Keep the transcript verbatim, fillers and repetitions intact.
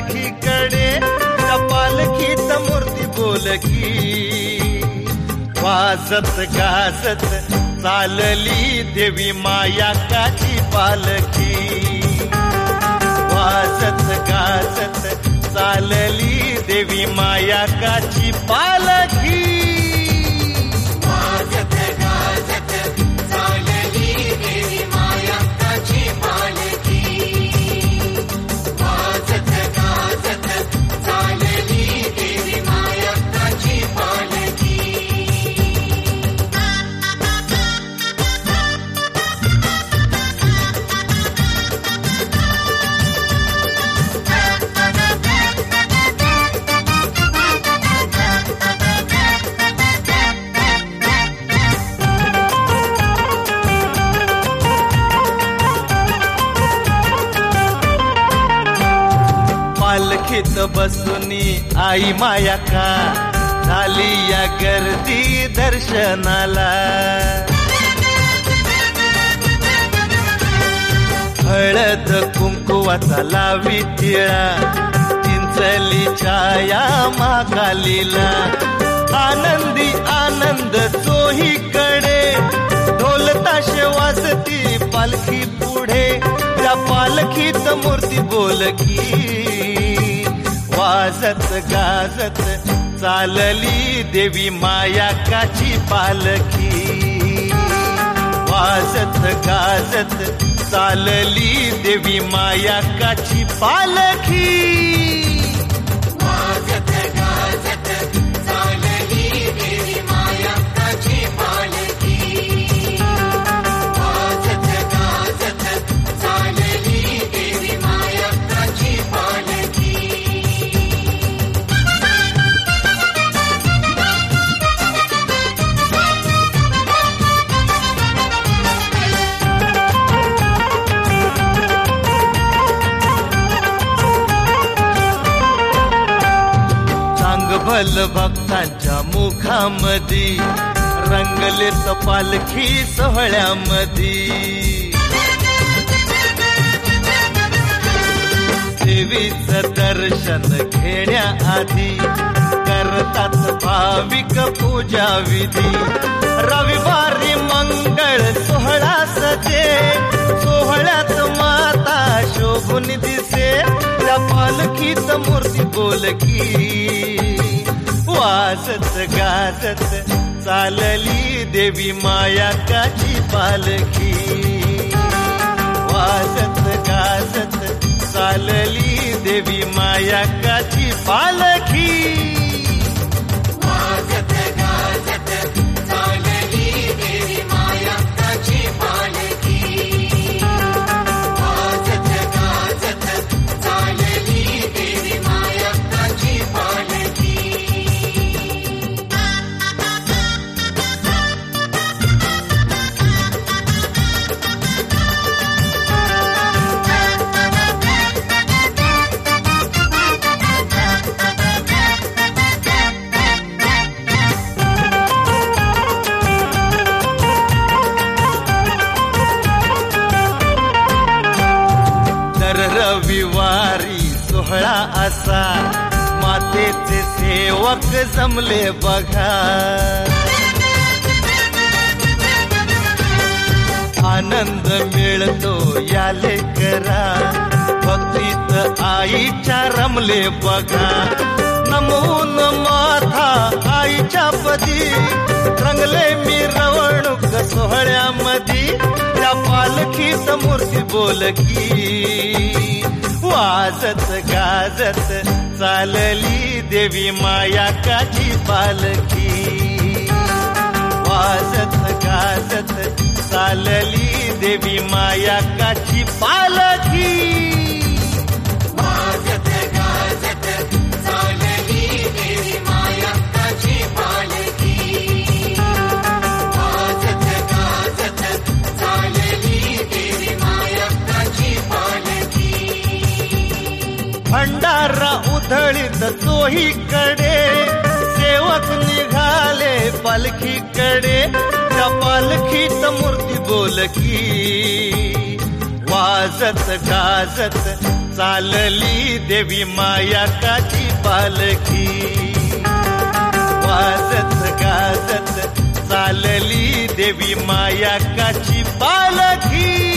पालखीकडे, त्या पालखीत मूर्ती बोलकी. वाजत गाजत चालली देवी मायाकाची पालखी. वाजत गाजत चालली देवी मायाकाची पालखी. वाजत गाजत चालली देवी मायाकाची पालखी. वाजत गाजत चालली देवी मायाकाची पालखी. पालखीत बसुनी आई मायाका झाली या गर्दी दर्शनाला. हळद कुंकुवाचा लावी टिळा, चिंचली छाया महाकालीला. आनंदी आनंद चोहीकडे, ढोल ताश वाजती पालखी पुढे. त्या पालखीत मूर्ती बोलकी. वाजत गाजत चालली देवी मायाकाची पालखी. वाजत गाजत चालली देवी मायाकाची पालखी. वाजत गाजत चालली देवी मायाकाची पालखी. वाजत गाजत चालली देवी मायाकाची पालखी. भल भक्तांच्या मुखामधी, रंगलेत पालखी सोहळ्यामधी. देवीचं दर्शन घेण्याआधी करतात भाविक पूजा विधी. रविवारी मंगळ सोहळा सजे, सोहळ्यात माता शोभून दिसे. त्या पालखीत मूर्ती बोलकी. वाजत गाजत चालली देवी मायाकाची पालखी. वाजत गाजत चालली देवी मायाकाची पालखी. वाजत गाजत चालली देवी मायाकाची पालखी. वाजत गाजत चालली देवी मायाकाची पालखी. रविवारी सोहळा असा, मातेचे सेवक जमले बघा. आनंद मिळतो याले करा, भक्तीत आईच्या रमले बघा. नमून माथा आईच्या पदी, रंगले मिरवणूक सोहळ्यामधी. त्या पालखीत मूर्ती बोलकी. वाजत गाजत चालली देवी मायाकाची पालखी. वाजत गाजत चालली देवी मायाकाची पालखी. वाजत गाजत चालली देवी मायाकाची पालखी. वाजत गाजत चालली देवी मायाकाची पालखी. भंडारा उधळीत चोहीकडे, सेवक निघाले पालखीकडे. त्या पालखीत मूर्ती बोलकी. वाजत गाजत चालली देवी मायाकाची पालखी वाजत गाजत चालली देवी मायाकाची पालखी